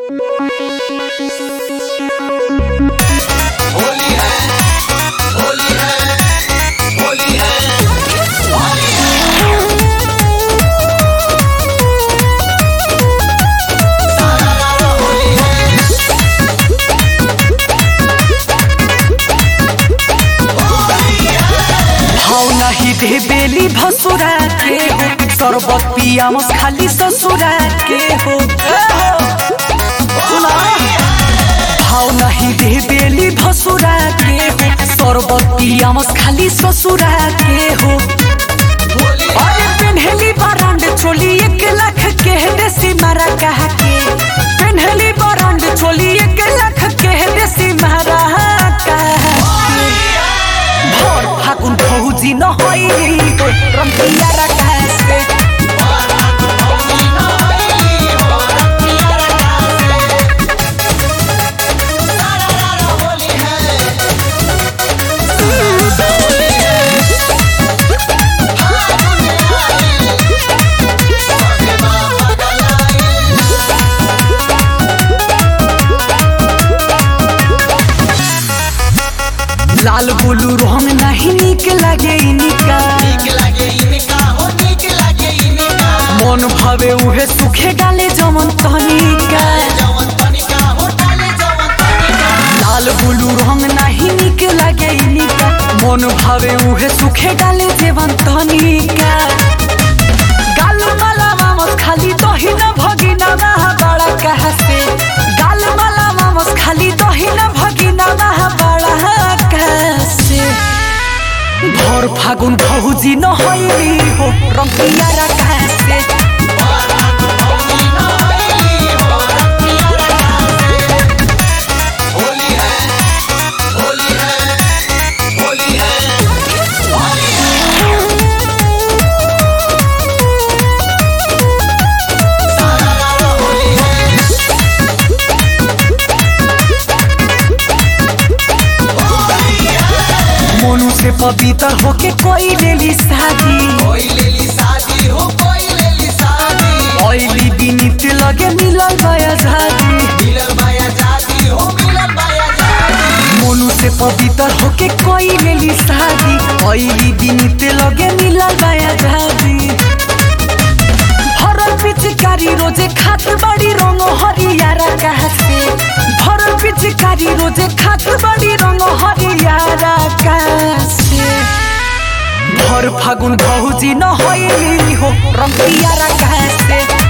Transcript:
होली है, होली है, होली है, होली है। सारा रारा होली है। भाव नहीं दे बेली भसुरा के हो, शरबत पियामस खाली ससुरा के हो। भाव नहीं दे बेली भसुरा के हो, शरबत पियामस खाली ससुरा के हो। अरे पेन्हली बरांड चोली 1 लाख के देसी मारा कहा के, पेन्हली बरांड चोली 1 लाख के देसी मारा कहा के। भोर फागुन फौजी न होइली हो, रंगिया रकास के। लाल बुलू रंग नहीं निक लागे इनिका, नीक लागे इनका हो, नीक लागे इनका। मन भावे उहे सुखे डाले जमन तनिका। जवन तनिका हो, डाले जवन तनिका। लाल बुलू रंग नहीं निक लागे इनिका, मन भावे उहे सुखे डाले जमन तनिका। गाल माला मामस खाली दही न भगिना महा बड़ा कहसे, गाल माला मामस खाली दही न भगिना महा बड़ा कहसे। भोर फागुन भौजी न होइली हो, रंगिया रकासे। होली है, होली है, होली है, होली है। सारा रारा होली है। मोनू से पवित्र होके कोई लेली शादी, कोई लेली शादी हो, कोई लेली शादी। ऑयली बीनीत लगे मिलल बाया झादी। मिलल बाया जाती हो, मिलल बाया जाती। मोनू से पवित्र होके कोई लेली शादी, ऑयली बीनीत लगे मिलल बाया झादी। भरल पिचकारी रोजे खात बड़ी रंग हरियारा कहसे, भरल पिचकारी रोजे खात बड़ी रंग हरियारा कहसे। भर फागुन भौजी न होइली हो, रंगिया रकासे।